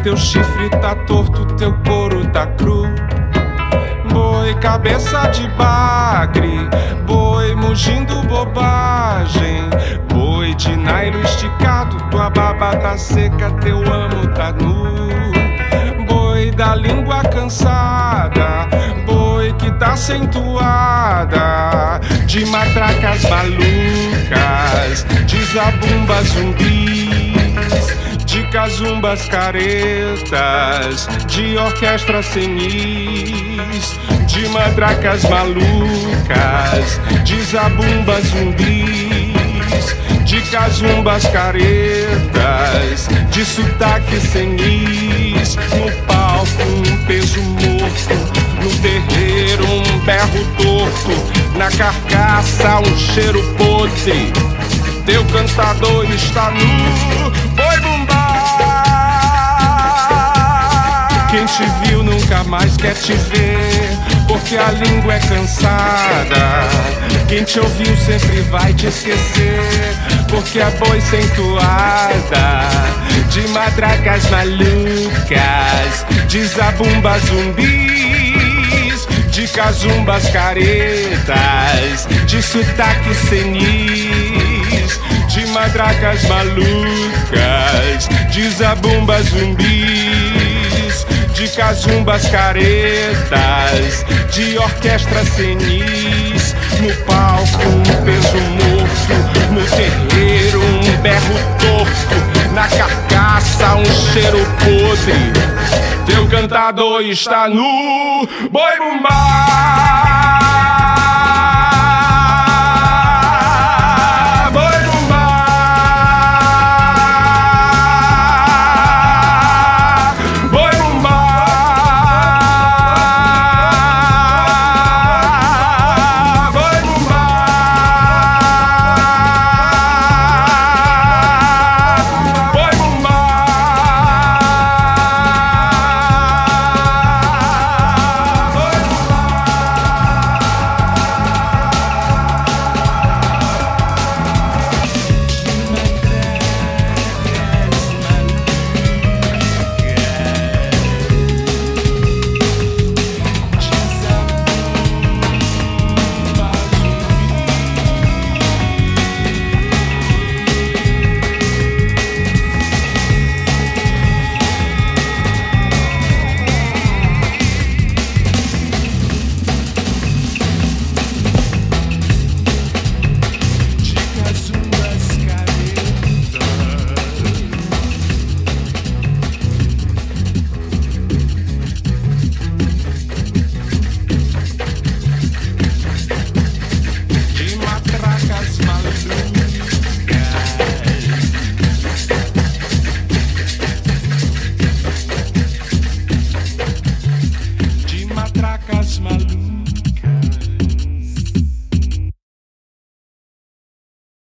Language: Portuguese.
teu chifre tá torto, teu couro tá cru. Boi, cabeça de bagre, boi mugindo bobagem. Boi de nylon esticado, tua baba tá seca, teu amo tá nu. Boi da língua cansada, boi que tá sem toada. De matracas malucas, de zabumba zumbis, de cazumbas caretas, de orquestra senis. De matracas malucas, de zabumba zumbis, de cazumbas caretas, de sotaque senis. No palco um peso morto, no terreiro um berro torto, na carcaça um cheiro podre. Teu cantador está nu, boi bumbá. Quem te viu nunca mais quer te ver, porque a língua é cansada. Quem te ouviu sempre vai te esquecer, porque é boi sem toada. De matracas malucas, de zabumba zumbis, de cazumbas caretas, de sotaque senis. De matracas malucas, de zabumba zumbis, de cazumbas caretas, de orquestra senis. No palco um peso morto, no terreiro um berro torto, na carcaça um cheiro podre. Teu cantador está nu, boi bumbá.